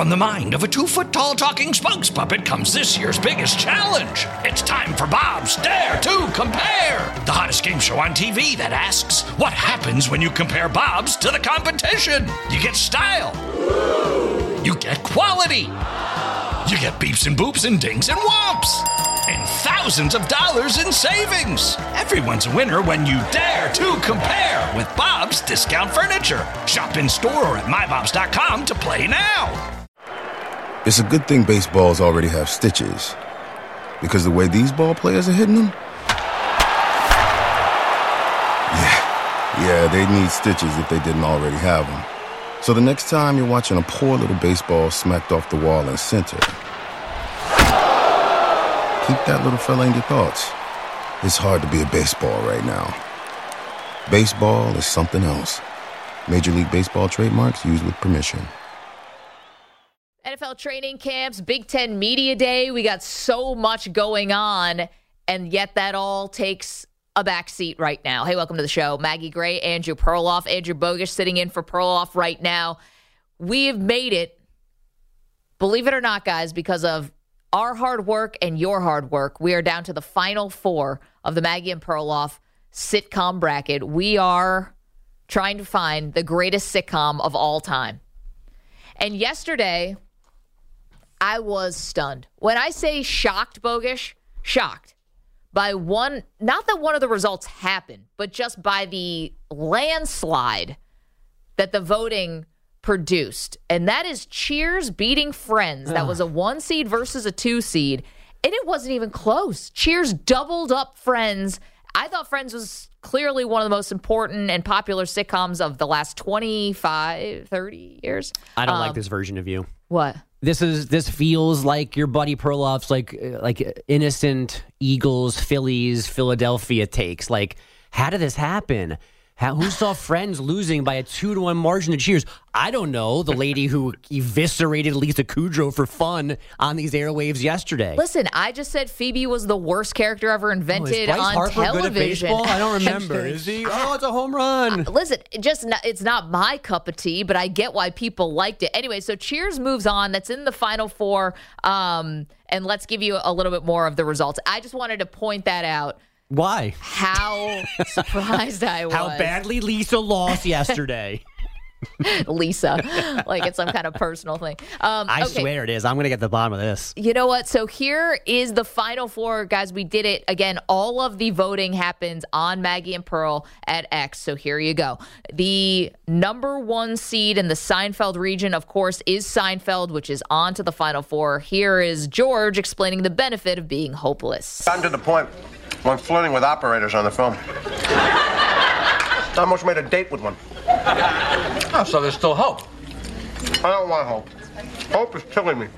From the mind of a 2-foot-tall talking spokes puppet comes this year's biggest challenge. It's time for Bob's Dare to Compare, the hottest game show on TV that asks, what happens when you compare Bob's to the competition? You get style. You get quality. You get beeps and boops and dings and whomps. And thousands of dollars in savings. Everyone's a winner when you dare to compare with Bob's Discount Furniture. Shop in store or at mybobs.com to play now. It's a good thing baseballs already have stitches, because the way these ball players are hitting them, yeah, they need stitches if they didn't already have them. So the next time you're watching a poor little baseball smacked off the wall in center, keep that little fella in your thoughts. It's hard to be a baseball right now. Baseball is something else. Major League Baseball trademarks used with permission. NFL training camps, Big Ten Media Day. We got so much going on, and yet that all takes a back seat right now. Hey, welcome to the show. Maggie Gray, Andrew Perloff, Andrew Bogish sitting in for Perloff right now. We have made it, believe it or not, guys, because of our hard work and your hard work. We are down to the final four of the Maggie and Perloff sitcom bracket. We are trying to find the greatest sitcom of all time. And yesterday, I was stunned. When I say shocked, Bogish, shocked by one, not that one of the results happened, but just by the landslide that the voting produced. And that is Cheers beating Friends. That was a 1 seed versus a 2 seed. And it wasn't even close. Cheers doubled up Friends. I thought Friends was clearly one of the most important and popular sitcoms of the last 25, 30 years. I don't like this version of you. What? This feels like your buddy Perloff's like innocent Eagles, Phillies, Philadelphia takes. Like, how did this happen? Who saw Friends losing by a 2-1 margin to Cheers? I don't know. The lady who eviscerated Lisa Kudrow for fun on these airwaves yesterday. Listen, I just said Phoebe was the worst character ever invented is Bryce on Harper television. good at baseball? I don't remember. Is he? Oh, it's a home run. Listen, it's not my cup of tea, but I get why people liked it. Anyway, so Cheers moves on. That's in the final four. And let's give you a little bit more of the results. I just wanted to point that out. Why? How surprised I was. How badly Lisa lost yesterday. Lisa, like it's some kind of personal thing. I swear it is. I'm going to get to the bottom of this. You know what? So here is the final four, guys. We did it again. All of the voting happens on Maggie and Pearl at X. So here you go. The number 1 seed in the Seinfeld region, of course, is Seinfeld, which is on to the final four. Here is George explaining the benefit of being hopeless. I'm to the point where I'm flirting with operators on the phone. I almost made a date with one. Oh, so there's still hope. I don't want hope. Hope is killing me.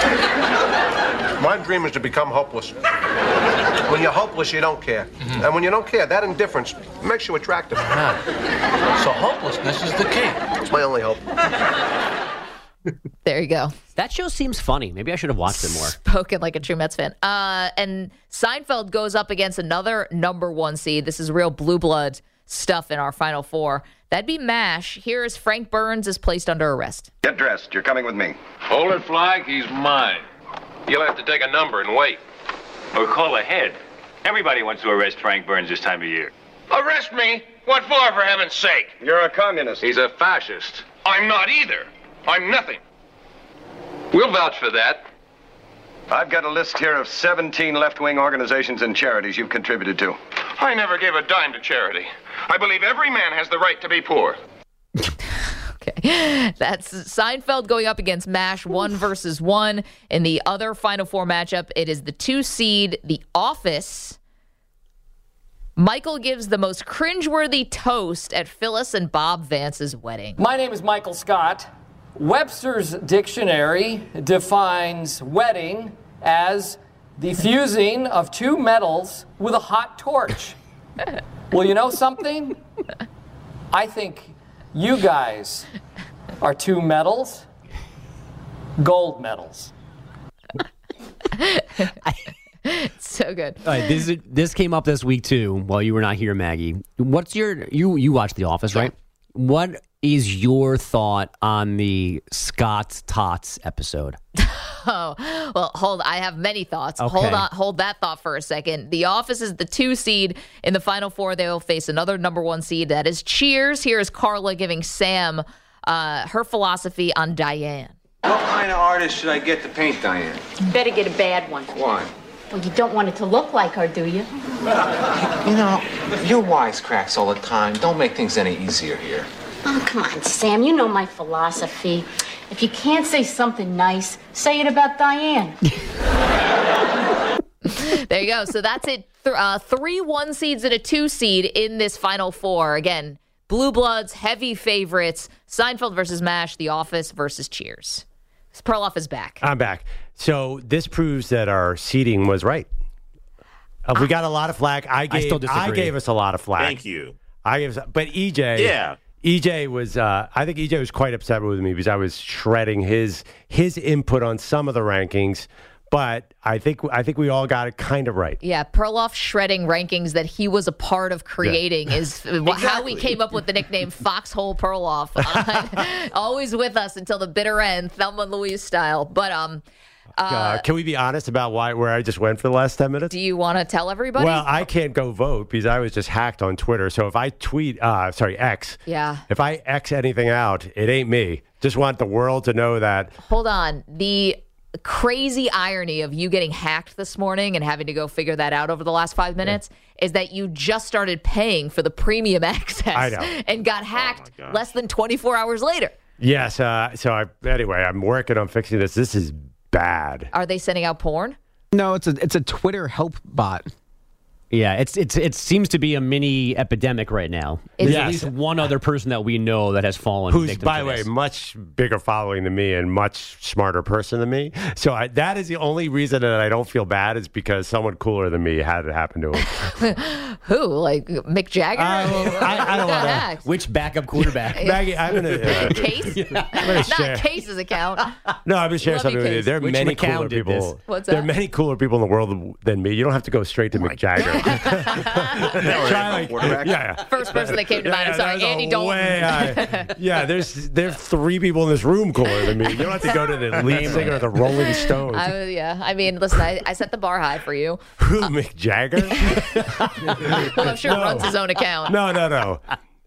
My dream is to become hopeless. When you're hopeless, you don't care. Mm-hmm. And when you don't care, that indifference makes you attractive. So hopelessness is the key. It's my only hope. There you go. That show seems funny. Maybe I should have watched it more. Spoken like a true Mets fan. And Seinfeld goes up against another number 1 seed. This is real blue blood stuff in our final four. That'd be MASH. Here is Frank Burns is placed under arrest. Get dressed. You're coming with me. Hold it, Flag. He's mine. You'll have to take a number and wait. Or call ahead. Everybody wants to arrest Frank Burns this time of year. Arrest me? What for heaven's sake? You're a communist. He's a fascist. I'm not either. I'm nothing. We'll vouch for that. I've got a list here of 17 left-wing organizations and charities you've contributed to. I never gave a dime to charity. I believe every man has the right to be poor. Okay. That's Seinfeld going up against MASH 1 versus 1. In the other Final Four matchup, it is the 2 seed, The Office. Michael gives the most cringeworthy toast at Phyllis and Bob Vance's wedding. My name is Michael Scott. Webster's dictionary defines wedding as the fusing of 2 metals with a hot torch. Well, you know something? I think you guys are 2 metals, gold medals. So good. All right, this came up this week too while you were not here, Maggie. What's your you watched The Office, right? What is your thought on the Scott's Tots episode? Oh, well, I have many thoughts. Okay. Hold that thought for a second. The Office is the 2 seed in the Final Four. They will face another number 1 seed. That is Cheers. Here is Carla giving Sam her philosophy on Diane. What kind of artist should I get to paint Diane? You better get a bad one. Why? Well, you don't want it to look like her, do you? You know, you're wisecracks all the time. Don't make things any easier here. Oh, come on, Sam. You know my philosophy. If you can't say something nice, say it about Diane. There you go. So that's it. 3 1 seeds and a 2 seed in this Final Four. Again, Blue Bloods, heavy favorites. Seinfeld versus MASH, The Office versus Cheers. Perloff is back. I'm back. So this proves that our seeding was right. We got a lot of flack. I still disagree. I gave us a lot of flack. Thank you. But EJ. Yeah. EJ was. I think EJ was quite upset with me because I was shredding his input on some of the rankings. But I think we all got it kind of right. Yeah, Perloff shredding rankings that he was a part of creating is how we came up with the nickname Foxhole Perloff. Always with us until the bitter end, Thelma and Louise style. But can we be honest about where I just went for the last 10 minutes? Do you want to tell everybody? Well, I can't go vote because I was just hacked on Twitter. So if I tweet, X. Yeah. If I X anything out, it ain't me. Just want the world to know that. Hold on. The crazy irony of you getting hacked this morning and having to go figure that out over the last 5 minutes is that you just started paying for the premium access and got hacked less than 24 hours later. Yes. Anyway, I'm working on fixing this. This is bad. Are they sending out porn? No, it's a Twitter help bot. Yeah, it seems to be a mini epidemic right now. There's at least one other person that we know that has fallen. Who's, by the way, much bigger following than me and much smarter person than me. So that is the only reason that I don't feel bad is because someone cooler than me had it happen to him. Who? Like Mick Jagger? I don't want to. Which backup quarterback? Maggie, I'm going to... Case? Not Case's account. No, I'm going to share something with you. There are many cooler people. What's that? There are many cooler people in the world than me. You don't have to go straight to Mick Jagger. First person that came to mind. I'm sorry, Andy Dalton. There's 3 people in this room cooler than me. You don't have to go to the lead singer of the Rolling Stones. I mean, listen, I set the bar high for you. Who, Mick Jagger? Well, I'm sure runs his own account. No.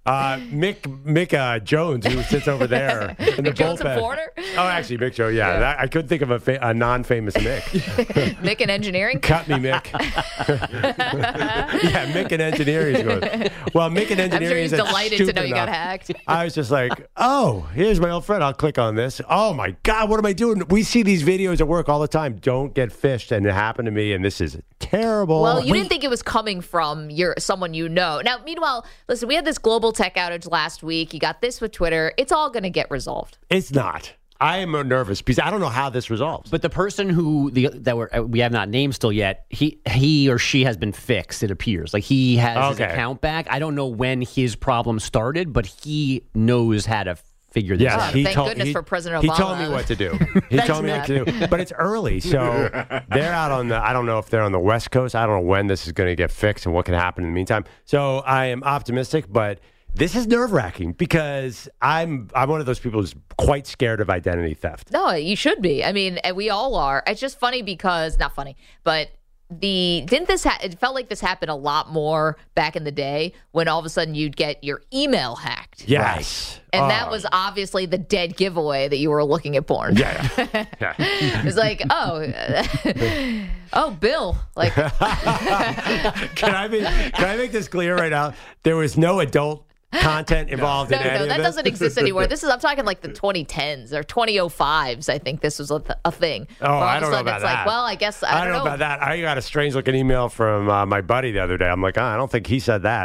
Mick Jones, who sits over there in the Jones bullpen. Porter? Oh, actually, Mick Jones. Yeah. I couldn't think of a non-famous Mick. Mick in engineering? Cut me, Mick. Yeah, Mick in engineering is good. Well, Mick in engineering is I'm sure he's delighted to know you got hacked. I was just like, oh, here's my old friend. I'll click on this. Oh, my God, what am I doing? We see these videos at work all the time. Don't get phished. And it happened to me, and this is terrible. Well, you didn't think it was coming from someone you know. Now, meanwhile, listen, we had this global tech outage last week. You got this with Twitter. It's all going to get resolved. It's not. I am nervous because I don't know how this resolves. But the person we have not named still yet, he or she has been fixed, it appears. Like he has his account back. I don't know when his problem started, but he knows how to figure this out. Thank goodness for President Obama. He told me what to do. He told me what to do. But it's early, so they're out on I don't know if they're on the West Coast. I don't know when this is going to get fixed and what can happen in the meantime. So I am optimistic, but this is nerve-wracking because I'm one of those people who's quite scared of identity theft. No, you should be. I mean, we all are. It's just funny because, not funny, but it felt like this happened a lot more back in the day when all of a sudden you'd get your email hacked. Yes. Right? And that was obviously the dead giveaway that you were looking at porn. Yeah. It's like, Bill. Like, Can I make this clear right now? There was no adult content involved in any of this. No, that doesn't exist anymore. I'm talking like the 2010s or 2005s. I think this was a thing. Oh, I don't know about it's that. Like, well, I guess I don't know about that. I got a strange looking email from my buddy the other day. I'm like, I don't think he said that.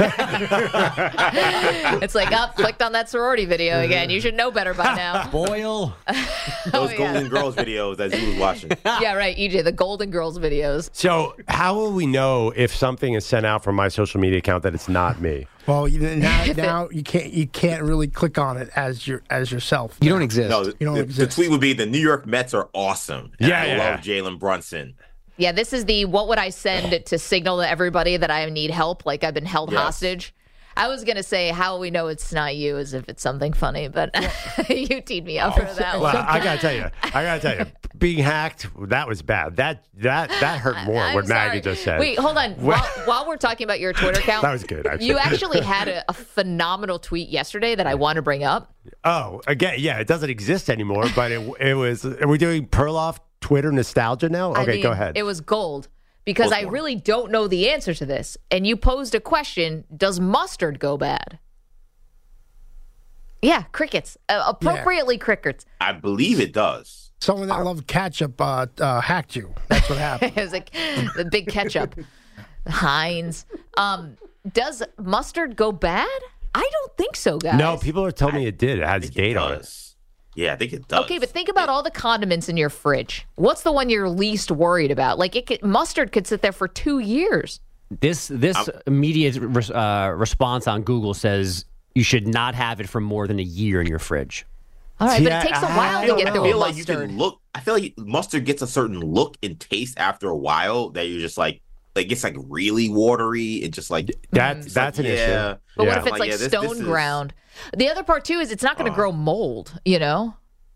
It's like, clicked on that sorority video again. You should know better by now. Boyle. Those Golden Girls videos that you was watching. Yeah, right, EJ, the Golden Girls videos. So how will we know if something is sent out from my social media account that it's not me? Well, now you can't really click on it as yourself. You don't exist. No, you don't exist. The tweet would be the New York Mets are awesome. And I love Jalen Brunson. Yeah, this is the what would I send to signal to everybody that I need help, like I've been held hostage. I was going to say how we know it's not you is if it's something funny, but you teed me up for that one. Well, I got to tell you, being hacked, that was bad. That hurt more, what Maggie just said. Wait, hold on. While we're talking about your Twitter account. That was good, actually. You actually had a phenomenal tweet yesterday that I want to bring up. Oh, again, yeah, it doesn't exist anymore, but it was, are we doing Perloff Twitter nostalgia now? Okay, go ahead. It was gold. Because I really don't know the answer to this. And you posed a question, does mustard go bad? Yeah, crickets. Appropriately crickets. I believe it does. Someone that loved ketchup hacked you. That's what happened. It was like the big ketchup. Heinz. Does mustard go bad? I don't think so, guys. No, people are telling me it did. It has date on it. Yeah, I think it does. Okay, but think about all the condiments in your fridge. What's the one you're least worried about? Like, mustard could sit there for 2 years. This immediate response on Google says you should not have it for more than a year in your fridge. All right, but it takes a while to get through a mustard. I feel like mustard gets a certain look and taste after a while that you're just like it gets like really watery and just like that's an issue. But what if it's like stone ground? The other part too is it's not going to grow mold. You know,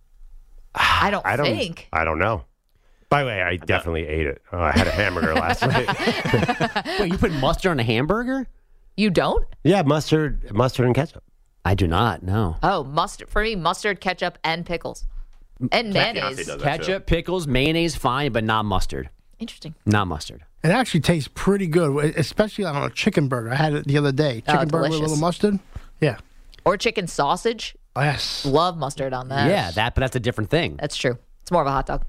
I don't think. I don't know. By the way, I definitely ate it. I had a hamburger last night. Wait, you put mustard on a hamburger? You don't? Yeah, mustard and ketchup. I do not. No. Oh, mustard for me. Mustard, ketchup, and pickles, and mayonnaise. Ketchup, pickles, mayonnaise, fine, but not mustard. Interesting. Not mustard. It actually tastes pretty good, especially on a chicken burger. I had it the other day. Chicken burger with a little mustard. Yeah. Or chicken sausage. Yes. Love mustard on that. Yeah, but that's a different thing. That's true. It's more of a hot dog.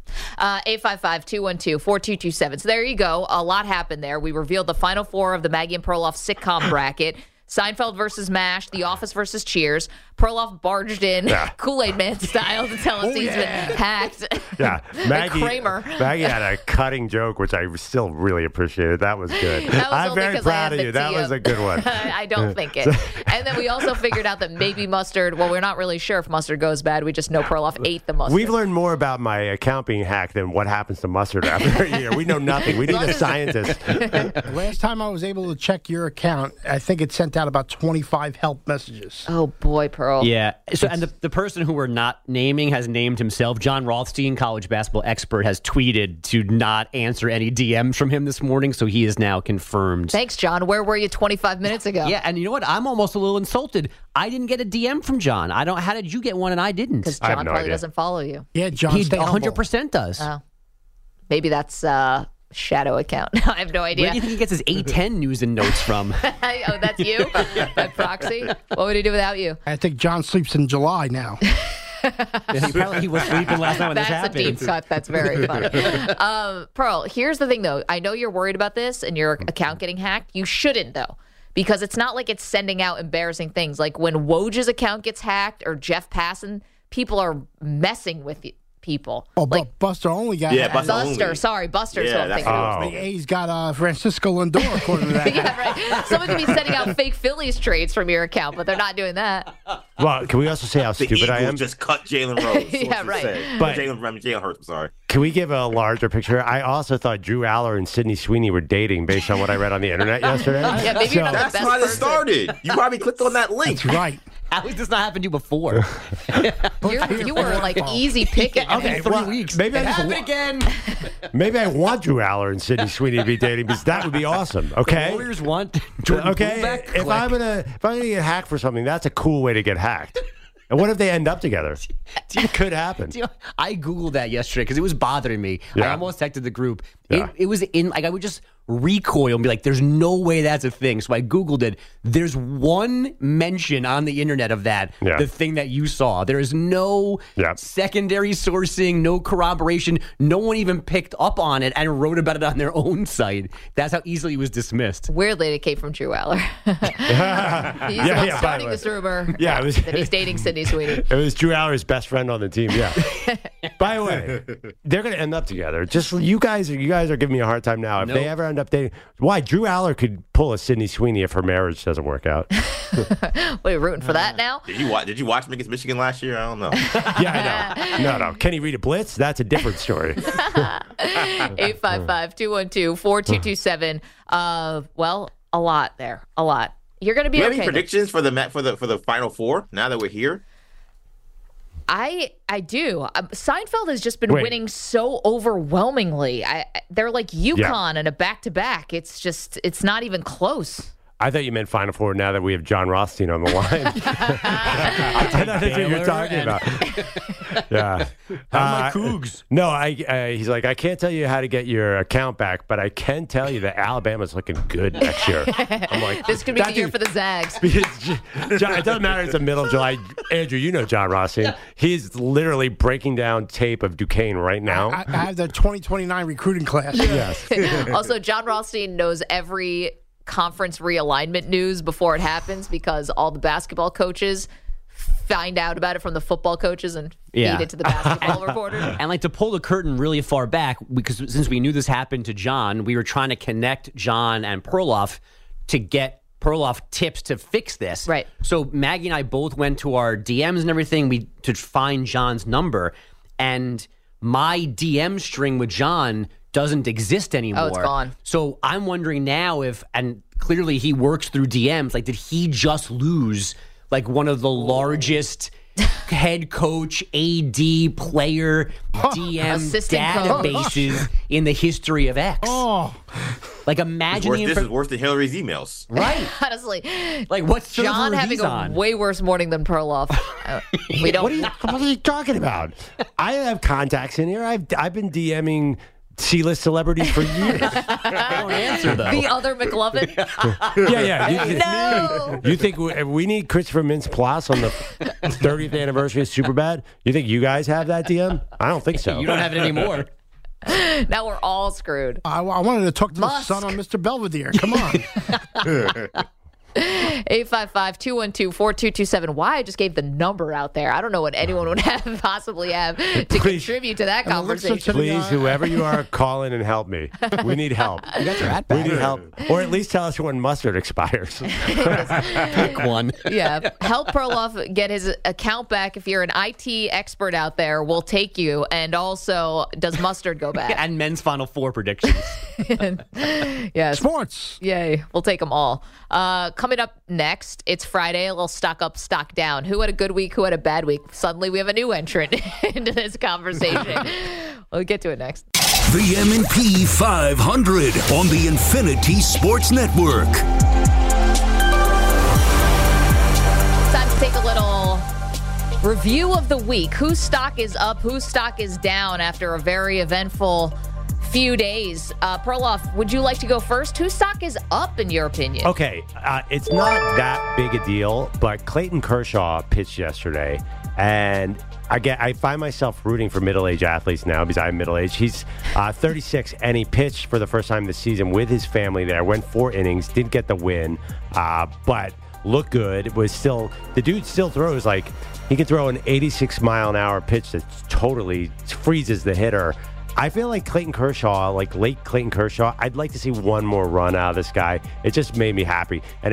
855-212-4227. So there you go. A lot happened there. We revealed the final four of the Maggie and Perloff sitcom bracket. Seinfeld versus MASH, The Office versus Cheers. Perloff barged in Kool-Aid Man style to tell us he's been hacked. Yeah, Maggie. Kramer. Maggie had a cutting joke, which I still really appreciated. That was good. I'm very proud of you. That was a good one. I don't think it. And then we also figured out that maybe mustard. Well, we're not really sure if mustard goes bad. We just know Perloff ate the mustard. We've learned more about my account being hacked than what happens to mustard after a year. We know nothing. We need a scientist. Last time I was able to check your account, I think it sent out about 25 help messages. Oh boy, Pearl. Yeah. So, and the person who we're not naming has named himself. John Rothstein, college basketball expert, has tweeted to not answer any DMs from him this morning. So he is now confirmed. Thanks, John. Where were you 25 minutes ago? Yeah, and you know what? I'm almost a little insulted. I didn't get a DM from John. How did you get one and I didn't? Because John probably doesn't follow you. Yeah, John. He 100% does. Oh. Maybe that's shadow account. I have no idea. Where do you think he gets his A10 news and notes from? Oh, that's you? By proxy? What would he do without you? I think John sleeps in July now. Apparently he was sleeping last night when this happened. That's a deep cut. That's very funny. Pearl, here's the thing, though. I know you're worried about this and your account getting hacked. You shouldn't, though. Because it's not like it's sending out embarrassing things. Like when Woj's account gets hacked or Jeff Passan, people are messing with people. Oh, but Buster only got Buster. Sorry, Buster's what I'm thinking of. The A's got Francisco Lindor, according to that. Yeah, right. Someone could be sending out fake Phillies trades from your account, but they're not doing that. Well, can we also say how stupid I am? Just cut Jalen Rose. Yeah, right. But Jalen Hurts, I'm sorry. Can we give a larger picture? I also thought Drew Aller and Sydney Sweeney were dating based on what I read on the internet yesterday. Yeah, maybe you're not the That's best how it person. started. You probably clicked on that link. That's right. How has this not happened to you before? You were like easy picking. Okay, 3 weeks. Maybe again. Maybe I want Drew Aller and Sydney Sweeney to be dating because that would be awesome. Okay, The Warriors want Jordan okay. Poole back? If I'm gonna get hacked for something, that's a cool way to get hacked. And what if they end up together? It could happen. I Googled that yesterday because it was bothering me. Yeah. I almost texted the group. Yeah. It was in, like, I would just recoil and be like, there's no way that's a thing. So I Googled it. There's one mention on the internet of that, the thing that you saw. There is no secondary sourcing, no corroboration. No one even picked up on it and wrote about it on their own site. That's how easily it was dismissed. Weirdly, it came from Drew Aller. He's starting this rumor that he's dating Sydney Sweeney. It was Drew Aller's best friend on the team, yeah. By the way, they're going to end up together. Just you guys are giving me a hard time now. If they ever end up dating, why? Drew Aller could pull a Sydney Sweeney if her marriage doesn't work out. Wait, rooting for that now? Did you watch him against Michigan last year? I don't know. Yeah, I know. No. Can he read a blitz? That's a different story. 855-212-4227. Well, a lot there. A lot. You're going to be Do you okay. have any predictions for the Final Four now that we're here? I do. Seinfeld has just been winning so overwhelmingly. They're like UConn and a back-to-back. It's not even close. I thought you meant Final Four now that we have John Rothstein on the line. I thought that's what you're talking about. Yeah. My Cougs? No, he's like, I can't tell you how to get your account back, but I can tell you that Alabama's looking good next year. I'm like, this could be the year for the Zags. Because John, it doesn't matter. It's the middle of July. Andrew, you know John Rothstein. He's literally breaking down tape of Duquesne right now. I have the 2029 recruiting class. Yes. Also, John Rothstein knows every conference realignment news before it happens because all the basketball coaches find out about it from the football coaches and feed it to the basketball reporters. And like to pull the curtain really far back, because since we knew this happened to John, we were trying to connect John and Perloff to get Perloff tips to fix this. Right. So Maggie and I both went to our DMs and everything to find John's number, and my DM string with John doesn't exist anymore. Oh, it's gone. So I'm wondering now and clearly he works through DMs, like did he just lose like one of the largest head coach, AD, player, DM Assistant databases in the history of X? Oh. Like imagine This is worse than Hillary's emails. Right. Honestly. Like what's John having a way worse morning than Perloff. We don't. What are you talking about? I have contacts in here. I've been DMing C-list celebrities for years. They don't answer though. The other McLovin. Yeah. You think we need Christopher Mintz-Plasse on the 30th anniversary of Superbad? You think you guys have that DM? I don't think so. You don't have it anymore. Now we're all screwed. I wanted to talk to the son on Mr. Belvedere. Come on. 855-212-4227. Why I just gave the number out there. I don't know what anyone would possibly have to contribute to that conversation. Please, whoever you are, call in and help me. We need help. You got your hat We back. need help. Or at least tell us when mustard expires. Pick one. Yeah. Help Perloff get his account back. If you're an IT expert out there, we'll take you. And also, does mustard go back? And men's Final Four predictions. Yes. Sports. Yay. We'll take them all. Coming up next, it's Friday. A little stock up, stock down. Who had a good week? Who had a bad week? Suddenly, we have a new entrant into this conversation. We'll get to it next. The M&P 500 on the Infinity Sports Network. Time to take a little review of the week. Whose stock is up? Whose stock is down after a very eventful few days? Perloff, would you like to go first? Whose stock is up in your opinion? Okay, it's not that big a deal, but Clayton Kershaw pitched yesterday, and I find myself rooting for middle-aged athletes now because I'm middle-aged. He's 36, and he pitched for the first time this season with his family there. Went 4 innings, didn't get the win, but looked good. The dude still throws like he can throw an 86-mile-an-hour pitch that totally freezes the hitter. I feel like Clayton Kershaw, like late Clayton Kershaw, I'd like to see one more run out of this guy. It just made me happy. And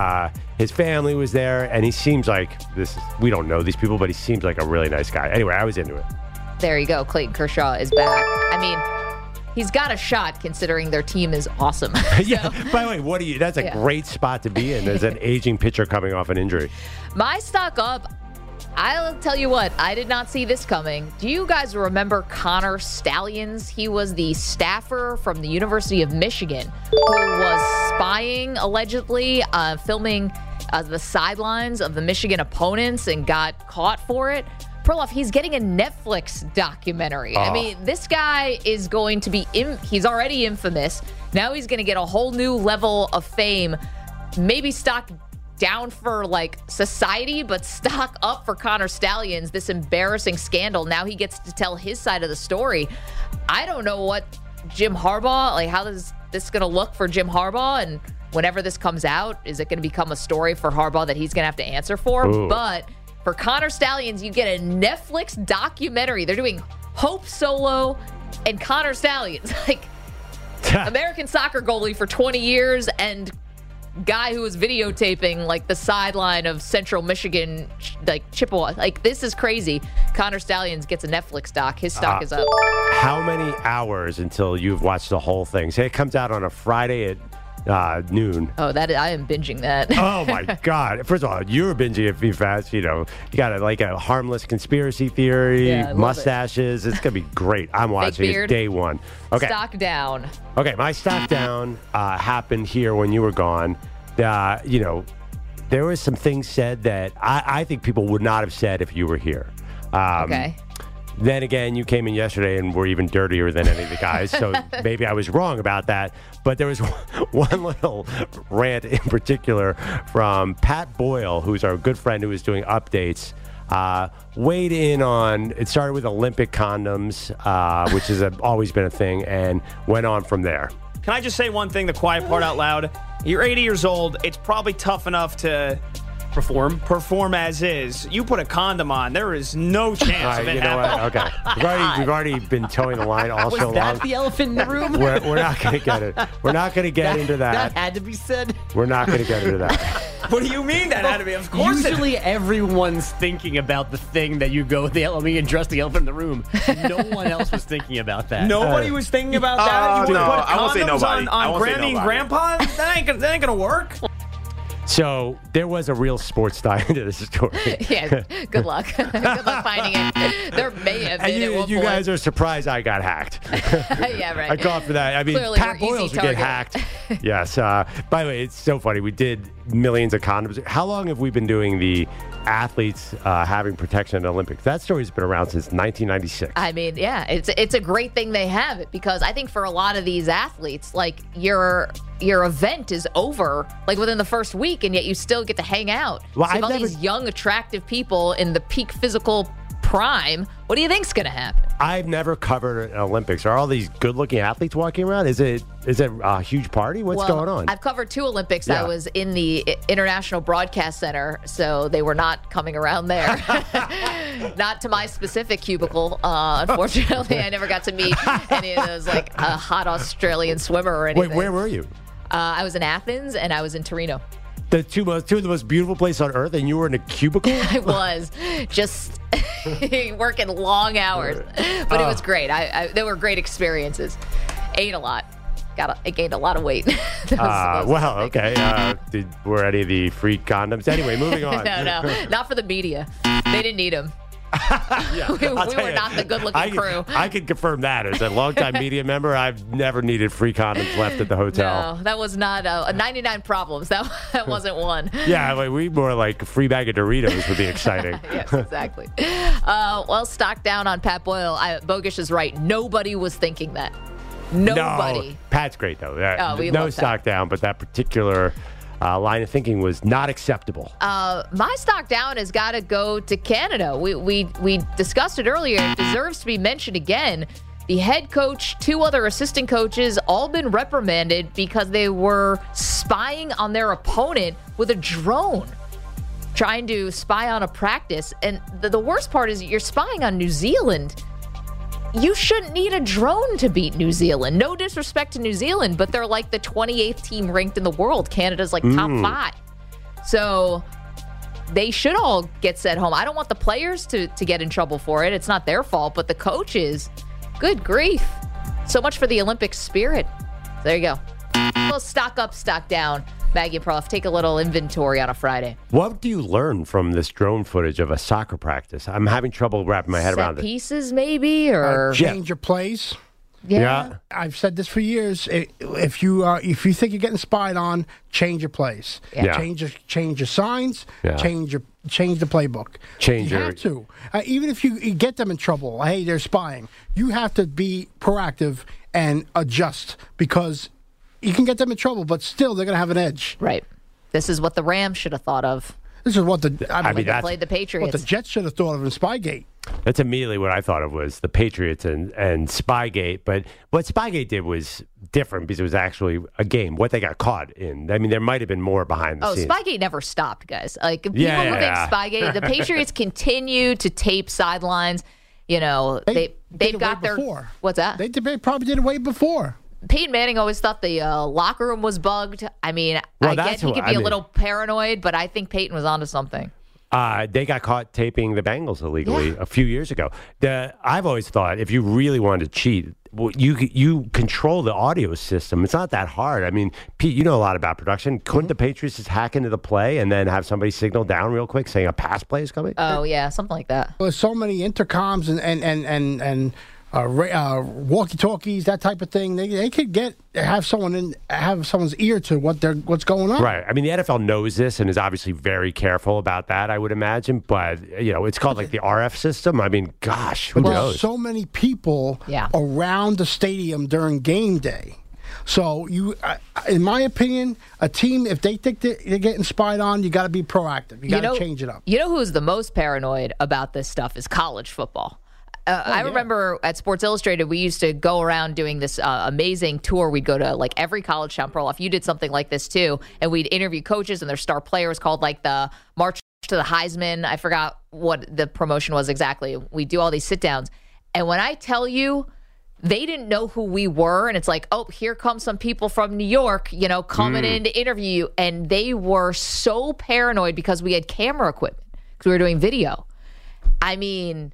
his family was there, and he seems like we don't know these people, but he seems like a really nice guy. Anyway, I was into it. There you go. Clayton Kershaw is back. I mean, he's got a shot considering their team is awesome. Yeah. By the way, that's a great spot to be in as an aging pitcher coming off an injury. My stock up. I'll tell you what, I did not see this coming. Do you guys remember Connor Stallions? He was the staffer from the University of Michigan who was spying, allegedly, filming the sidelines of the Michigan opponents and got caught for it. Perloff, he's getting a Netflix documentary. I mean, this guy is going to be, he's already infamous. Now he's going to get a whole new level of fame. Maybe stock down for like society, but stock up for Connor Stallions, this embarrassing scandal. Now he gets to tell his side of the story. I don't know what Jim Harbaugh, like how is this going to look for Jim Harbaugh? And whenever this comes out, is it going to become a story for Harbaugh that he's going to have to answer for? Ooh. But for Connor Stallions, you get a Netflix documentary. They're doing Hope Solo and Connor Stallions, like American soccer goalie for 20 years and guy who was videotaping like the sideline of Central Michigan, like Chippewa. Like, this is crazy. Connor Stallions gets a Netflix doc. His stock is up. How many hours until you've watched the whole thing? Say it comes out on a Friday at noon. Oh, I am binging that. Oh my God! First of all, you're binging it pretty fast. You got a harmless conspiracy theory, mustaches. It's gonna be great. I'm watching it day one. Okay. Stock down. Okay, my stock down happened here when you were gone. There was some things said that I think people would not have said if you were here. Okay. Then again, you came in yesterday and were even dirtier than any of the guys, so maybe I was wrong about that. But there was one little rant in particular from Pat Boyle, who's our good friend who is doing updates. Weighed in on, it started with Olympic condoms, which has always been a thing, and went on from there. Can I just say one thing, the quiet part out loud? You're 80 years old. It's probably tough enough to perform as is. You put a condom on, there is no chance of it happening. Okay, we've already been towing the line all so long. Was that the elephant in the room? We're not going to get it. We're not going to get into that. That had to be said. We're not going to get into that. What do you mean that had to be? Of course. Usually everyone's thinking about the thing that you go, let me address the elephant in the room. No one else was thinking about that. Nobody was thinking about that? You no, put I won't say nobody. on Granny and Grandpa? That ain't going to work. So there was a real sports side to this story. Yeah, good luck. Good luck finding it. There may have been at one you point. guys are surprised I got hacked. Yeah, right. I called for that. I mean, Clearly Pat we're Boyles easy would get target. hacked. Yes. By the way, it's so funny. We did millions of condoms. How long have we been doing the athletes having protection at the Olympics? That story's been around since 1996. I mean, yeah, it's a great thing they have it, because I think for a lot of these athletes, like your event is over like within the first week, and yet you still get to hang out. Well, so all these young, attractive people in the peak physical prime, what do you think's going to happen? I've never covered an Olympics. Are all these good-looking athletes walking around? Is it a huge party? What's going on? I've covered 2 Olympics. Yeah. I was in the International Broadcast Center, so they were not coming around there. Not to my specific cubicle. Unfortunately, I never got to meet any of those, like a hot Australian swimmer or anything. Wait, where were you? I was in Athens and I was in Torino. The two of the most beautiful places on earth, and you were in a cubicle? I was just working long hours, but it was great. They were great experiences. Ate a lot. I gained a lot of weight. Okay. Were any of the free condoms? Anyway, moving on. No, not for the media. They didn't need them. we were not the good-looking crew. I can confirm that. As a longtime media member, I've never needed free condoms left at the hotel. No, that was not a 99 problems. That wasn't one. Yeah, we more like a free bag of Doritos would be exciting. Yes, exactly. Well, stock down on Pat Boyle. Bogish is right. Nobody was thinking that. Nobody. No, Pat's great, though. We no love stock Pat. down, but that particular line of thinking was not acceptable. My stock down has got to go to Canada. We discussed it earlier. It deserves to be mentioned again. The head coach, 2 other assistant coaches, all been reprimanded because they were spying on their opponent with a drone, trying to spy on a practice. And the worst part is you're spying on New Zealand. You shouldn't need a drone to beat New Zealand. No disrespect to New Zealand, but they're like the 28th team ranked in the world. Canada's like top 5. So they should all get sent home. I don't want the players to get in trouble for it. It's not their fault, but the coaches, good grief. So much for the Olympic spirit. There you go. Well, stock up, stock down. Maggie and Prof, take a little inventory on a Friday. What do you learn from this drone footage of a soccer practice? I'm having trouble wrapping my head around it. Pieces, maybe, or change your plays. Yeah. I've said this for years. If you think you're getting spied on, change your plays. Yeah. Change your signs. Yeah. Change the playbook. You have to. Even if you get them in trouble, hey, they're spying. You have to be proactive and adjust, because you can get them in trouble, but still they're going to have an edge. Right. This is what the Rams should have thought of. This is what they played the Patriots. What the Jets should have thought of in Spygate. That's immediately what I thought of was the Patriots and Spygate. But what Spygate did was different because it was actually a game. What they got caught in. I mean, there might have been more behind the scenes. Spygate never stopped, guys. Like people who think Spygate, the Patriots continue to tape sidelines. You know, they've got their before. What's that? They probably did it way before. Peyton Manning always thought the locker room was bugged. I mean, I get he could be a little paranoid, but I think Peyton was onto something. They got caught taping the Bengals illegally a few years ago. I've always thought if you really wanted to cheat, you control the audio system. It's not that hard. I mean, Pete, you know a lot about production. Couldn't the Patriots just hack into the play and then have somebody signal down real quick saying a pass play is coming? Oh yeah, something like that. There's so many intercoms and walkie-talkies, that type of thing. They could have someone's ear to what's going on. Right. I mean, the NFL knows this and is obviously very careful about that, I would imagine. But it's called like the RF system. I mean, gosh, who knows? So many people around the stadium during game day. So in my opinion, a team, if they think they're getting spied on, you got to be proactive. You got to change it up. You know who's the most paranoid about this stuff is college football. I remember at Sports Illustrated, we used to go around doing this amazing tour. We'd go to like every college town. Perloff, you did something like this too, and we'd interview coaches and their star players called like the March to the Heisman. I forgot what the promotion was exactly. We do all these sit downs, and when I tell you, they didn't know who we were, and it's like, oh, here come some people from New York, coming in to interview you, and they were so paranoid because we had camera equipment because we were doing video. I mean.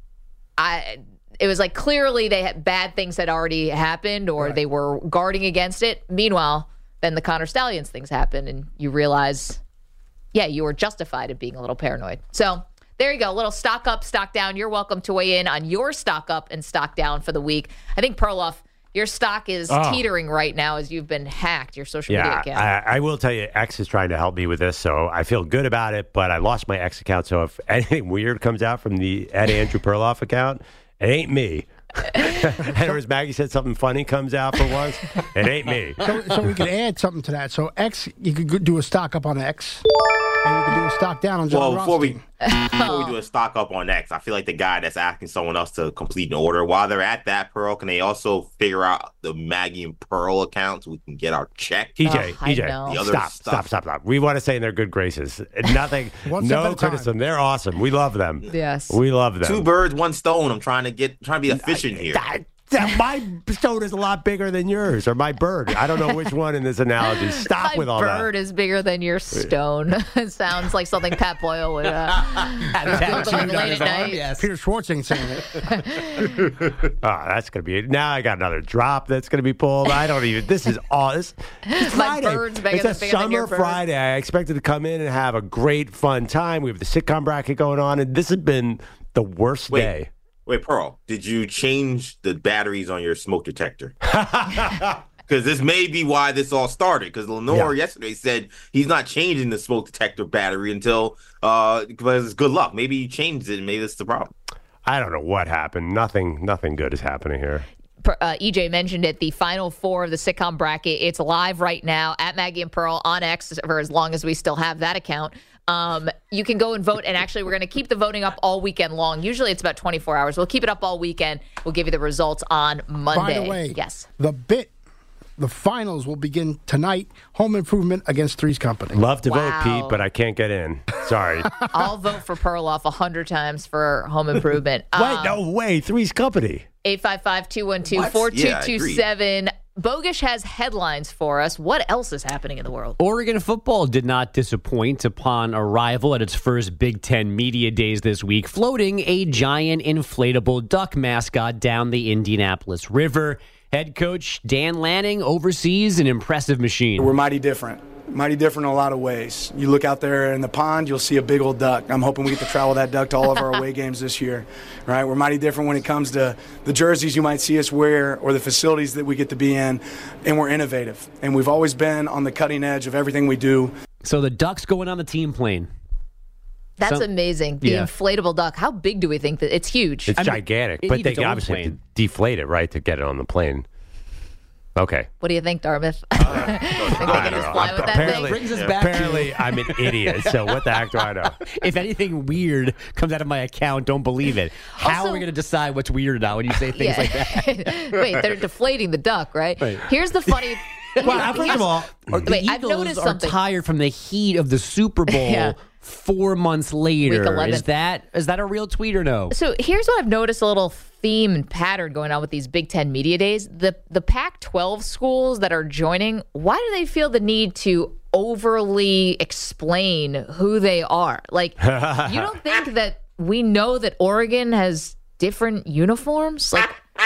It was like clearly they had bad things had already happened or they were guarding against it. Meanwhile, then the Connor Stallions things happen and you realize, you were justified in being a little paranoid. So there you go. A little stock up, stock down. You're welcome to weigh in on your stock up and stock down for the week. I think, Perloff, your stock is teetering right now as you've been hacked, your social media account. I will tell you, X is trying to help me with this, so I feel good about it, but I lost my X account, so if anything weird comes out from the Andrew Perloff account, it ain't me. And as Maggie said, something funny comes out for once, it ain't me. So we could add something to that. So X, you could do a stock up on X, and you could do a stock down on John Rothstein. Before we do a stock up on X, I feel like the guy that's asking someone else to complete an order, while they're at that, Pearl, can they also figure out the Maggie and Pearl accounts so we can get our check? EJ, stop. We want to stay in their good graces. Nothing, no criticism. They're awesome. We love them. Yes. We love them. 2 birds, 1 stone. I'm trying to be efficient here. My stone is a lot bigger than yours, or my bird. I don't know which one in this analogy. Stop with all that. My bird is bigger than your stone. It sounds like something Pat Boyle would late at night. Yes. Peter Schwartzing saying it. That's going to be it. Now I got another drop that's going to be pulled. I don't even. This is all. It's my bird's bigger It's a summer Friday. I expected to come in and have a great, fun time. We have the sitcom bracket going on, and this has been the worst day. Wait, Pearl, did you change the batteries on your smoke detector? Because this may be why this all started. Because Lenore yesterday said he's not changing the smoke detector battery until because good luck. Maybe he changed it and maybe that's the problem. I don't know what happened. Nothing good is happening here. EJ mentioned it, the Final Four of the sitcom bracket. It's live right now at Maggie and Pearl on X for as long as we still have that account. You can go and vote, and actually we're going to keep the voting up all weekend long. Usually it's about 24 hours. We'll keep it up all weekend. We'll give you the results on Monday. By the way, yes. The finals will begin tonight. Home Improvement against Three's Company. Love to vote, Pete, but I can't get in. Sorry. I'll vote for Perloff 100 times for Home Improvement. No way. Three's Company. 855-212-4227. Bogish has headlines for us. What else is happening in the world? Oregon football did not disappoint upon arrival at its first Big Ten Media Days this week, floating a giant inflatable duck mascot down the Indianapolis River. Head coach Dan Lanning oversees an impressive machine. We're mighty different in a lot of ways. You look out there in the pond, you'll see a big old duck. I'm hoping we get to travel that duck to all of our away games this year. Right? We're mighty different when it comes to the jerseys you might see us wear or the facilities that we get to be in, and we're innovative. And we've always been on the cutting edge of everything we do. So the duck's going on the team plane. That's amazing. The inflatable duck. How big do we think that it's huge? It's gigantic, but they obviously have to deflate it, right, to get it on the plane. Okay. What do you think, Dartmouth? Apparently, I'm an idiot. So what the heck do I know? If anything weird comes out of my account, don't believe it. How are we going to decide what's weird or not when you say things like that? Wait, they're deflating the duck, right? Here's the funny. Well, first of all, the Eagles are tired from the heat of the Super Bowl. 4 months later. Is that a real tweet or no? So here's what I've noticed, a little theme and pattern going on with these Big Ten Media Days. The Pac-12 schools that are joining, why do they feel the need to overly explain who they are? Like, you don't think that we know that Oregon has different uniforms? Like,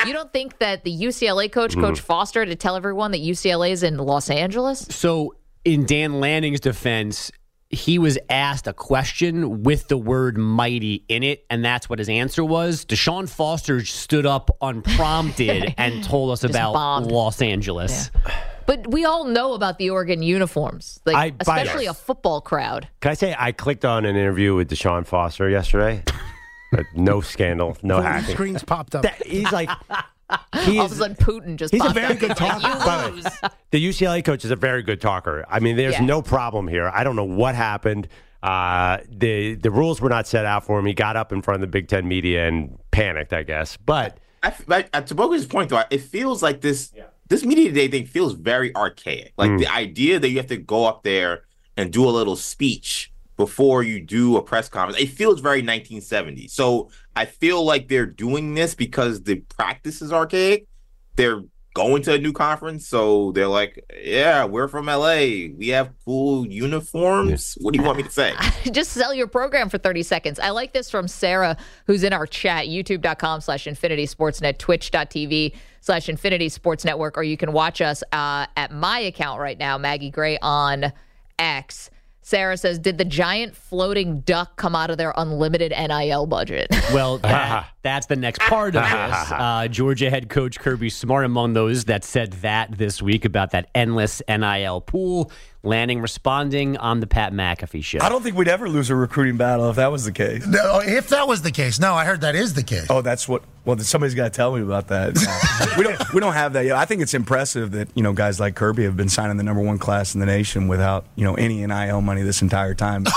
You don't think that the UCLA coach, Coach Foster, to tell everyone that UCLA is in Los Angeles? So in Dan Lanning's defense, he was asked a question with the word mighty in it, and that's what his answer was. Deshaun Foster stood up unprompted and told us about Los Angeles. Yeah. But we all know about the Oregon uniforms, especially a football crowd. Can I say I clicked on an interview with Deshaun Foster yesterday? No scandal, no hacking. Screens popped up. He's like... All of a sudden, Putin just He's popped a very up. good talker. The UCLA coach is a very good talker. I mean, there's no problem here. I don't know what happened. The rules were not set out for him. He got up in front of the Big Ten media and panicked, I guess. But to Boga's point, though, it feels like this media day thing feels very archaic. Like the idea that you have to go up there and do a little speech before you do a press conference, it feels very 1970s. So I feel like they're doing this because the practice is archaic. They're going to a new conference, so they're like, yeah, we're from LA. We have cool uniforms. What do you want me to say? Just sell your program for 30 seconds. I like this from Sarah, who's in our chat, youtube.com/Infinity Sportsnet, twitch.tv/Infinity Sports Network, or you can watch us at my account right now, Maggie Gray on X. Sarah says, did the giant floating duck come out of their unlimited NIL budget? Well, that's the next part of this. Georgia head coach Kirby Smart among those that said that this week about that endless NIL pool. Lanning responding on the Pat McAfee show. I don't think we'd ever lose a recruiting battle if that was the case. No, if that was the case. No, I heard that is the case. Oh, that's what. Well, somebody's got to tell me about that. We don't have that yet. I think it's impressive that guys like Kirby have been signing the #1 class in the nation without any NIL money this entire time.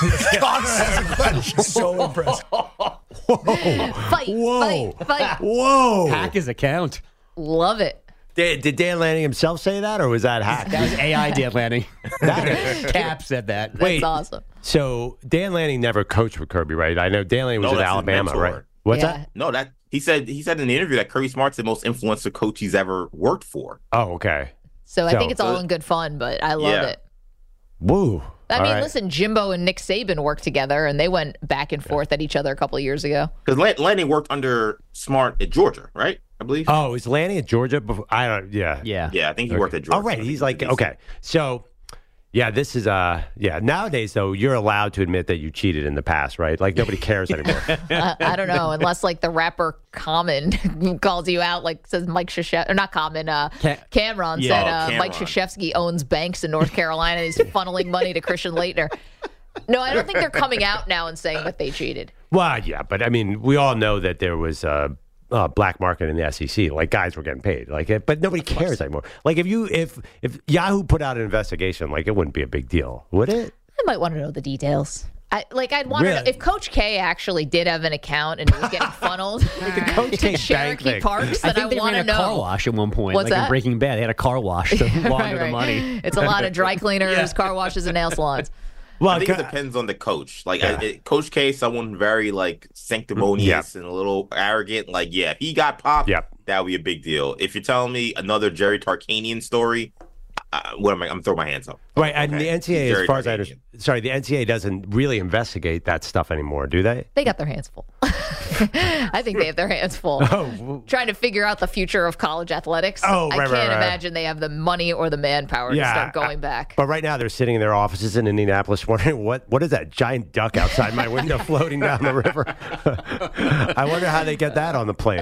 So impressive. Whoa! Hack his account. Love it. Did Dan Lanning himself say that, or was that hacked? That was AI Dan Lanning. Cap said that. That's awesome. So Dan Lanning never coached with Kirby, right? I know Dan Lanning was at Alabama, right? What's that? No, he said in the interview that Kirby Smart's the most influential coach he's ever worked for. Oh, okay. So I think it's all in good fun, but I love it. Woo. I mean, listen, Jimbo and Nick Saban worked together, and they went back and forth at each other a couple of years ago. Because Lanning worked under Smart at Georgia, right? I believe. Oh, is Lanning at Georgia? Before? I don't. Yeah. I think he worked at Georgia. Oh, right. He's like, okay. So, yeah, this is nowadays though, you're allowed to admit that you cheated in the past, right? Like nobody cares anymore. I don't know, unless like the rapper Common calls you out, like says Mike Krzyzewski, or not Common. Cameron said Mike Krzyzewski owns banks in North Carolina. And he's funneling money to Christian Laettner. No, I don't think they're coming out now and saying that they cheated. Well, yeah, but I mean, we all know that there was black market in the SEC. Like guys were getting paid, but nobody cares anymore. Like if Yahoo put out an investigation, like it wouldn't be a big deal, would it? I might want to know the details. I'd want to know if Coach K actually did have an account and it was getting funneled to Cherokee Parks. I think they ran a car wash at one point. What's like that? In Breaking Bad, they had a car wash to launder the money. It's a lot of dry cleaners, car washes, and nail salons. Well, I think it depends on the coach. Like Coach K, someone very sanctimonious and a little arrogant. Like, yeah, if he got popped, that would be a big deal. If you're telling me another Jerry Tarkanian story, I'm throwing my hands up. Right, and the NCAA, as far as I understand, the NCAA doesn't really investigate that stuff anymore, do they? They got their hands full. I think they have their hands full. Trying to figure out the future of college athletics. I can't imagine they have the money or the manpower to start going back. But right now they're sitting in their offices in Indianapolis wondering, what is that giant duck outside my window floating down the river? I wonder how they get that on the plane.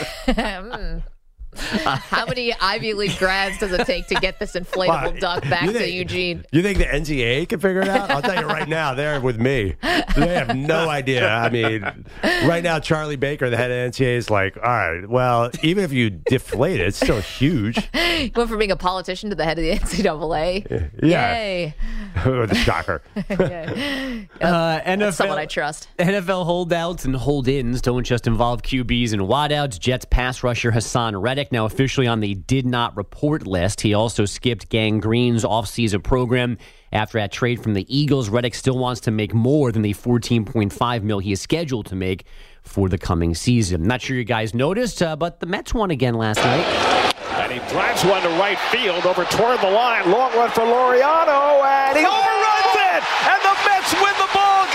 How many Ivy League grads does it take to get this inflatable duck back to Eugene? You think the NCAA can figure it out? I'll tell you right now, they're with me. They have no idea. I mean, right now, Charlie Baker, the head of NCAA, is like, all right, well, even if you deflate it, it's still huge. You went from being a politician to the head of the NCAA. Yeah. Yay. The shocker. That's someone I trust. NFL holdouts and hold-ins don't just involve QBs and wideouts. Jets pass rusher Hassan Reddick now officially on the did not report list. He also skipped Gang Green's offseason program after that trade from the Eagles. Reddick still wants to make more than the $14.5 million he is scheduled to make for the coming season. Not sure you guys noticed, but the Mets won again last night. And he drives one to right field over toward the line. Long run for Laureano, and he overruns it, and the Mets win the ball game.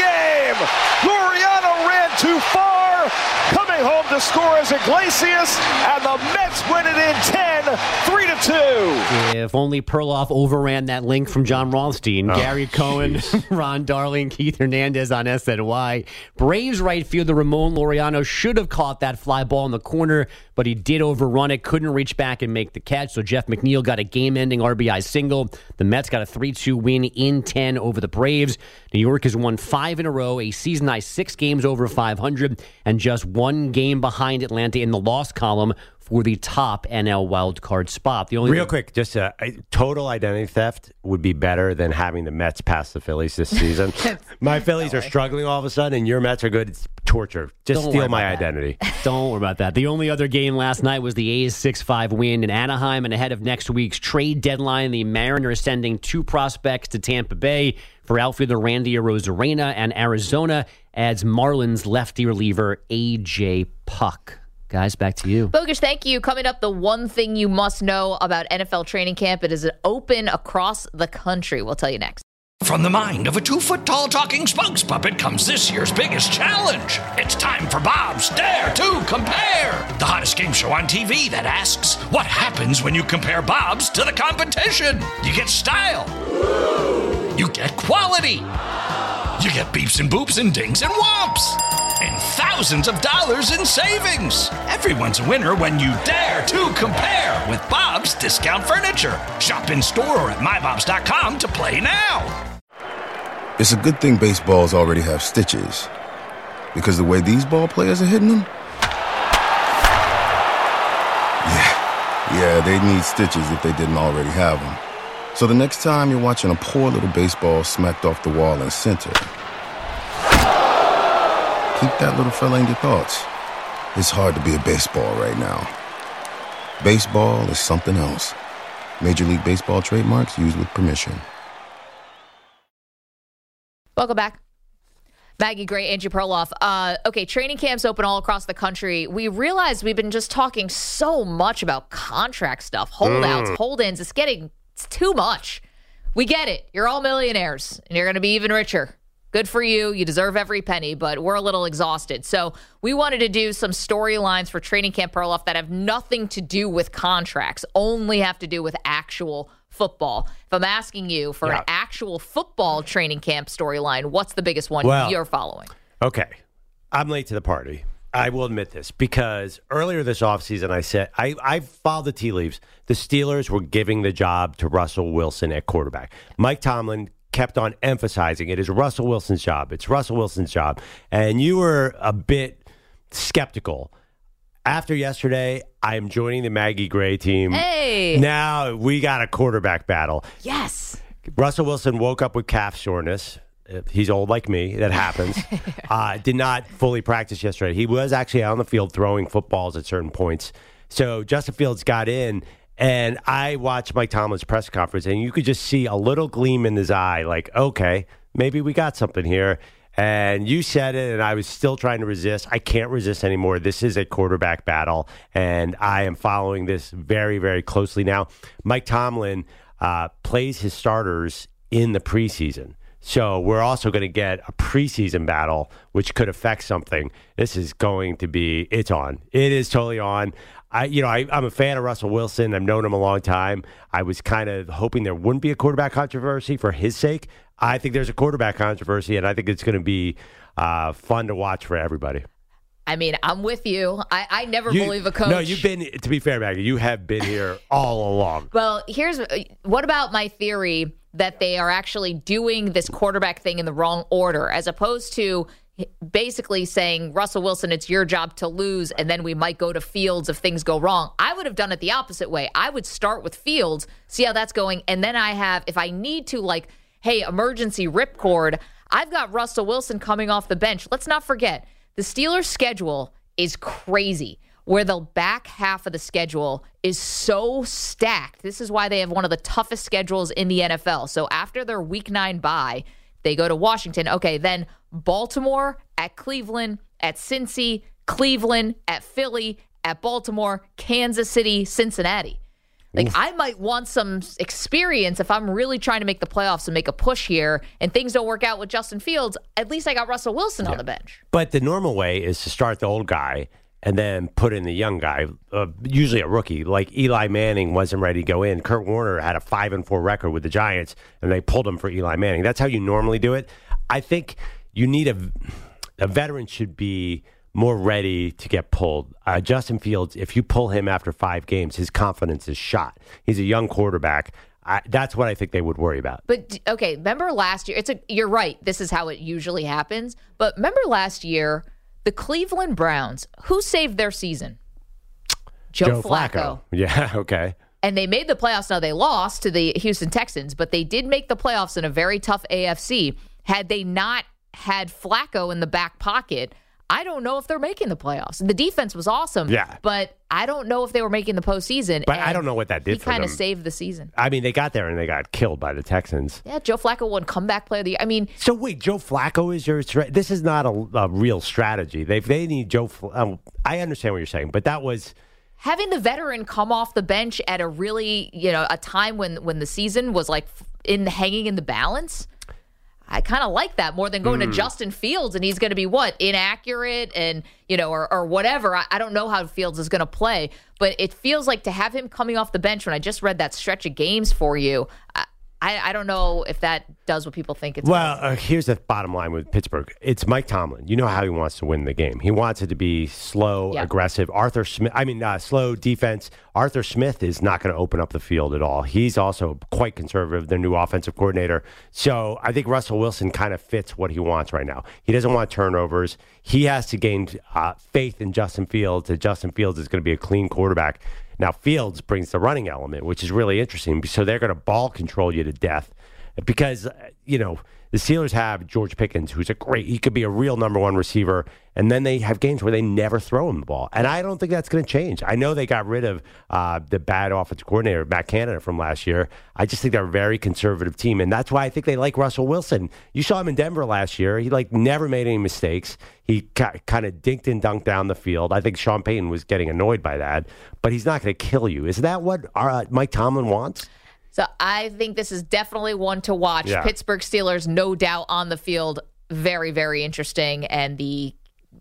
game. Laureano ran too far. Coming home to score is Iglesias, and the Mets win it in 10, 3-2. If only Perloff overran that link from John Rothstein. Gary Cohen, Ron Darling, Keith Hernandez on SNY. Braves right fielder Ramon Laureano should have caught that fly ball in the corner, but he did overrun it, couldn't reach back and make the catch, so Jeff McNeil got a game-ending RBI single. The Mets got a 3-2 win in 10 over the Braves. New York has won 5 in a row, a season-high 6 games over 500, and just 1 game behind Atlanta in the loss column for the top NL wildcard spot. Real quick, just total identity theft would be better than having the Mets pass the Phillies this season. My Phillies are struggling all of a sudden, and your Mets are good. It's torture. Just steal my identity. Don't worry about that. The only other game last night was the A's 6-5 win in Anaheim, and ahead of next week's trade deadline, the Mariners sending 2 prospects to Tampa Bay for outfielder Randy Arozarena, and Arizona adds Marlins lefty reliever A.J. Puck. Guys, back to you. Bogusch, thank you. Coming up, the one thing you must know about NFL training camp. It is open across the country. We'll tell you next. From the mind of a 2-foot-tall talking spokes puppet comes this year's biggest challenge. It's time for Bob's Dare to Compare, the hottest game show on TV that asks, what happens when you compare Bob's to the competition? You get style. You get quality. You get beeps and boops and dings and whomps. And thousands of dollars in savings. Everyone's a winner when you dare to compare with Bob's Discount Furniture. Shop in store or at mybobs.com to play now. It's a good thing baseballs already have stitches, because the way these ball players are hitting them, yeah, they'd need stitches if they didn't already have them. So the next time you're watching a poor little baseball smacked off the wall in center, keep that little fella in your thoughts. It's hard to be a baseball right now. Baseball is something else. Major League Baseball trademarks used with permission. Welcome back. Maggie Gray, Andrew Perloff. Okay, training camps open all across the country. We realize we've been just talking so much about contract stuff, holdouts, hold-ins. It's too much. We get it. You're all millionaires, and you're going to be even richer. Good for you. You deserve every penny, but we're a little exhausted. So we wanted to do some storylines for Training Camp Perloff that have nothing to do with contracts, only have to do with actual football. If I'm asking you for an actual football training camp storyline, what's the biggest one you're following? Okay. I'm late to the party. I will admit this, because earlier this offseason I said, I followed the tea leaves. The Steelers were giving the job to Russell Wilson at quarterback. Mike Tomlin kept on emphasizing it is Russell Wilson's job. It's Russell Wilson's job. And you were a bit skeptical. After yesterday, I am joining the Maggie Gray team. Hey! Now we got a quarterback battle. Yes! Russell Wilson woke up with calf soreness. He's old like me. That happens. Did not fully practice yesterday. He was actually out on the field throwing footballs at certain points. So Justin Fields got in, and I watched Mike Tomlin's press conference, and you could just see a little gleam in his eye, like, okay, maybe we got something here. And you said it, and I was still trying to resist. I can't resist anymore. This is a quarterback battle, and I am following this very, very closely now. Mike Tomlin plays his starters in the preseason. So we're also going to get a preseason battle, which could affect something. This is going to be, it's on. It is totally on. I'm a fan of Russell Wilson. I've known him a long time. I was kind of hoping there wouldn't be a quarterback controversy for his sake. I think there's a quarterback controversy, and I think it's going to be fun to watch for everybody. I mean, I'm with you. I never believe a coach. No, you've been, to be fair, Maggie, you have been here all along. Well, what about my theory that they are actually doing this quarterback thing in the wrong order, as opposed to basically saying, Russell Wilson, it's your job to lose, and then we might go to Fields if things go wrong. I would have done it the opposite way. I would start with Fields, see how that's going, and then if I need to, like, hey, emergency ripcord, I've got Russell Wilson coming off the bench. Let's not forget, the Steelers' schedule is crazy, where the back half of the schedule is so stacked. This is why they have one of the toughest schedules in the NFL. So after their Week 9 bye, they go to Washington. Okay, then Baltimore, at Cleveland, at Cincy, Cleveland, at Philly, at Baltimore, Kansas City, Cincinnati. Like, I might want some experience if I'm really trying to make the playoffs and make a push here, and things don't work out with Justin Fields. At least I got Russell Wilson on the bench. But the normal way is to start the old guy and then put in the young guy, usually a rookie. Like Eli Manning wasn't ready to go in. Kurt Warner had a 5-4 record with the Giants, and they pulled him for Eli Manning. That's how you normally do it. I think you need a veteran should be more ready to get pulled. Justin Fields, if you pull him after 5 games, his confidence is shot. He's a young quarterback. That's what I think they would worry about. But, okay, remember last year? You're right. This is how it usually happens. But remember last year, the Cleveland Browns, who saved their season? Joe Flacco. Yeah, okay. And they made the playoffs. Now, they lost to the Houston Texans, but they did make the playoffs in a very tough AFC. Had they not had Flacco in the back pocket, I don't know if they're making the playoffs. The defense was awesome, but I don't know if they were making the postseason. But I don't know what that did for them. He kind of saved the season. I mean, they got there and they got killed by the Texans. Yeah, Joe Flacco won comeback player of the year. I mean, so wait, Joe Flacco is your? This is not a real strategy. They need Joe. I understand what you're saying, but that was having the veteran come off the bench at a really a time when the season was like hanging in the balance. I kind of like that more than going to Justin Fields, and he's going to be inaccurate and or whatever. I don't know how Fields is going to play, but it feels like to have him coming off the bench when I just read that stretch of games for you. I don't know if that does what people think it's. Well, here's the bottom line with Pittsburgh. It's Mike Tomlin. You know how he wants to win the game. He wants it to be slow, aggressive. Slow defense. Arthur Smith is not going to open up the field at all. He's also quite conservative, the new offensive coordinator. So I think Russell Wilson kind of fits what he wants right now. He doesn't want turnovers. He has to gain faith in Justin Fields, that Justin Fields is going to be a clean quarterback. Now, Fields brings the running element, which is really interesting. So they're going to ball control you to death because, the Steelers have George Pickens, who's he could be a real number one receiver. And then they have games where they never throw him the ball. And I don't think that's going to change. I know they got rid of the bad offensive coordinator, Matt Canada, from last year. I just think they're a very conservative team. And that's why I think they like Russell Wilson. You saw him in Denver last year. He never made any mistakes. He kind of dinked and dunked down the field. I think Sean Payton was getting annoyed by that. But he's not going to kill you. Is that what Mike Tomlin wants? So I think this is definitely one to watch. Yeah. Pittsburgh Steelers, no doubt on the field. Very, very interesting. And the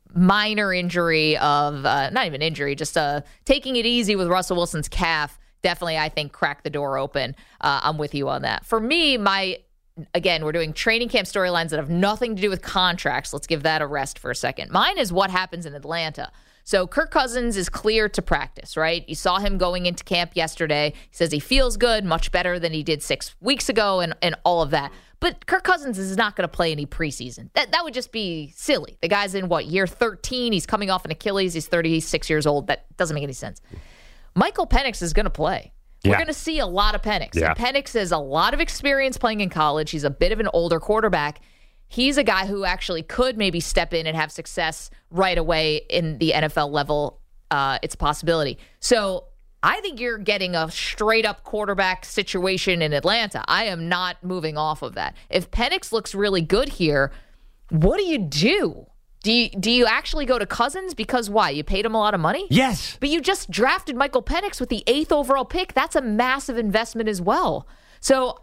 minor injury of, not even injury, just taking it easy with Russell Wilson's calf, definitely, I think, cracked the door open. I'm with you on that. For me, again, we're doing training camp storylines that have nothing to do with contracts. Let's give that a rest for a second. Mine is what happens in Atlanta. So Kirk Cousins is cleared to practice, right? You saw him going into camp yesterday. He says he feels good, much better than he did 6 weeks ago and all of that. But Kirk Cousins is not going to play any preseason. That would just be silly. The guy's in, year 13? He's coming off an Achilles. He's 36 years old. That doesn't make any sense. Michael Penix is going to play. We're going to see a lot of Penix. Yeah. And Penix has a lot of experience playing in college. He's a bit of an older quarterback. He's a guy who actually could maybe step in and have success right away in the NFL level. It's a possibility. So I think you're getting a straight-up quarterback situation in Atlanta. I am not moving off of that. If Penix looks really good here, what do you do? Do you actually go to Cousins? Because why? You paid him a lot of money? Yes. But you just drafted Michael Penix with the 8th overall pick. That's a massive investment as well. So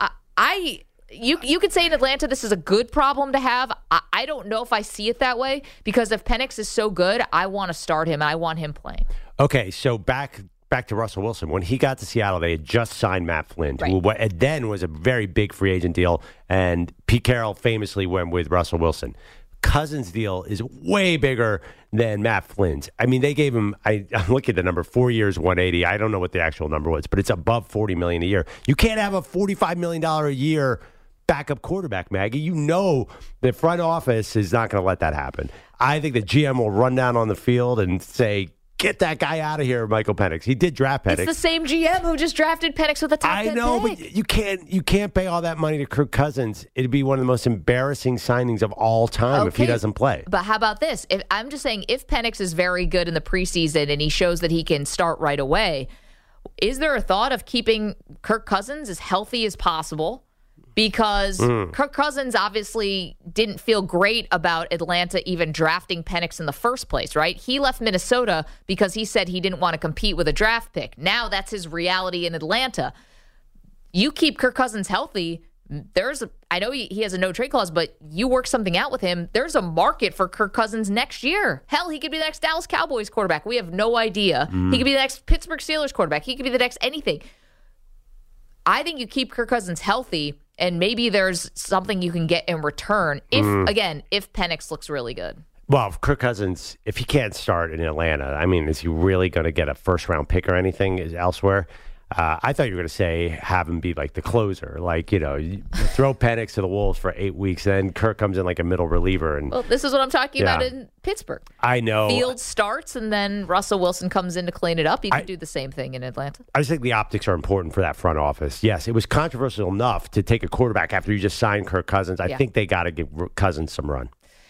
You could say in Atlanta this is a good problem to have. I don't know if I see it that way because if Penix is so good, I want to start him and I want him playing. Okay, so back to Russell Wilson. When he got to Seattle, they had just signed Matt Flynn, who then was a very big free agent deal, and Pete Carroll famously went with Russell Wilson. Cousins' deal is way bigger than Matt Flynn's. I mean, they gave him, I'm looking at the number, 4 years, 180. I don't know what the actual number was, but it's above $40 million a year. You can't have a $45 million a year backup quarterback, Maggie. You know the front office is not going to let that happen. I think the GM will run down on the field and say, get that guy out of here, Michael Penix. He did draft Penix. It's the same GM who just drafted Penix with a top 10 I know, pick. but you can't pay all that money to Kirk Cousins. It'd be one of the most embarrassing signings of all time if he doesn't play. But how about this? I'm just saying, if Penix is very good in the preseason and he shows that he can start right away, is there a thought of keeping Kirk Cousins as healthy as possible? because Kirk Cousins obviously didn't feel great about Atlanta even drafting Penix in the first place, right? He left Minnesota because he said he didn't want to compete with a draft pick. Now that's his reality in Atlanta. You keep Kirk Cousins healthy, I know he has a no-trade clause, but you work something out with him, there's a market for Kirk Cousins next year. Hell, he could be the next Dallas Cowboys quarterback. We have no idea. He could be the next Pittsburgh Steelers quarterback. He could be the next anything. I think you keep Kirk Cousins healthy, and maybe there's something you can get in return if Penix looks really good. Well, if Kirk Cousins, if he can't start in Atlanta, I mean, is he really going to get a first-round pick or anything elsewhere? I thought you were going to say have him be like the closer, like, you throw Penix to the Wolves for 8 weeks, then Kirk comes in like a middle reliever. And well, this is what I'm talking about in Pittsburgh. I know. Fields starts, and then Russell Wilson comes in to clean it up. You could do the same thing in Atlanta. I just think the optics are important for that front office. Yes, it was controversial enough to take a quarterback after you just signed Kirk Cousins. I think they got to give Cousins some run.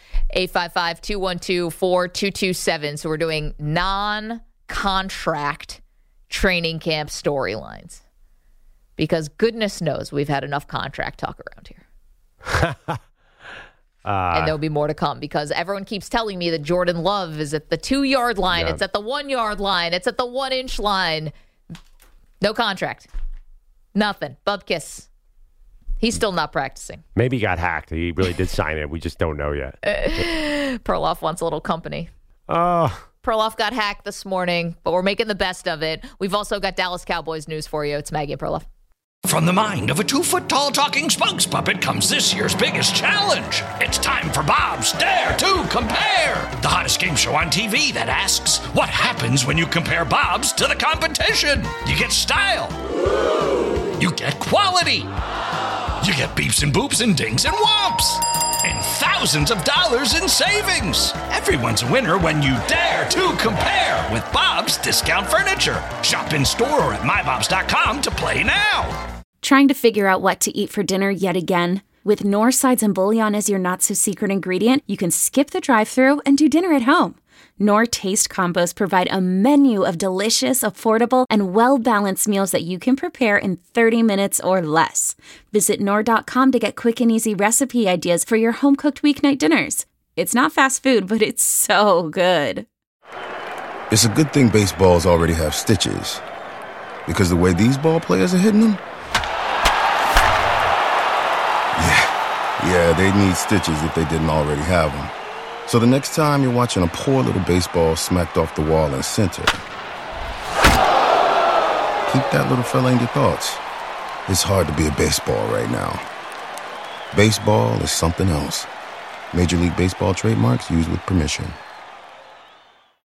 855-212-4227. So we're doing non-contract training camp storylines, because goodness knows we've had enough contract talk around here. And there'll be more to come, because everyone keeps telling me that Jordan Love is at the 2-yard line. It's at the 1-yard line. It's at the 1-inch line. No contract. Nothing. Bub kiss. He's still not practicing. Maybe he got hacked. He really did sign it. We just don't know yet. Perloff wants a little company. Oh. Perloff got hacked this morning, but we're making the best of it. We've also got Dallas Cowboys news for you. It's Maggie and Perloff. From the mind of a 2-foot-tall talking spokes puppet comes this year's biggest challenge. It's time for Bob's Dare to Compare, the hottest game show on TV that asks, what happens when you compare Bob's to the competition? You get style. You get quality. You get beeps and boops and dings and whomps. And thousands of dollars in savings. Everyone's a winner when you dare to compare with Bob's Discount Furniture. Shop in store or at mybobs.com to play now. Trying to figure out what to eat for dinner yet again? With Knorr sides and bouillon as your not-so-secret ingredient, you can skip the drive-thru and do dinner at home. Knorr Taste Combos provide a menu of delicious, affordable, and well-balanced meals that you can prepare in 30 minutes or less. Visit Knorr.com to get quick and easy recipe ideas for your home-cooked weeknight dinners. It's not fast food, but it's so good. It's a good thing baseballs already have stitches, because the way these ball players are hitting them, yeah, they need stitches if they didn't already have them. So the next time you're watching a poor little baseball smacked off the wall in center, keep that little fella in your thoughts. It's hard to be a baseball right now. Baseball is something else. Major League Baseball trademarks used with permission.